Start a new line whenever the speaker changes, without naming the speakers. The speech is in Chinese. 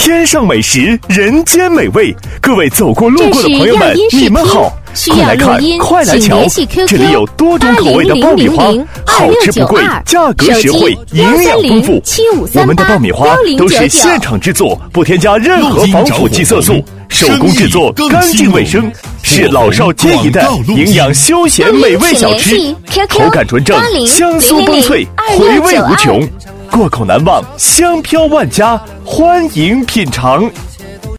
天上美食，人间美味。各位走过路过的朋友们，你们好，快来看，快来瞧，这里有多种口味的爆米花，好吃不贵，价格实惠，营养丰富。我们的爆米花都是现场制作，不添加任何防腐剂色素，手工制作，干净卫生，是老少皆宜的营养休闲美味小吃，口感纯正，香酥崩脆，回味无穷，过口难忘，香飘万家，欢迎品尝。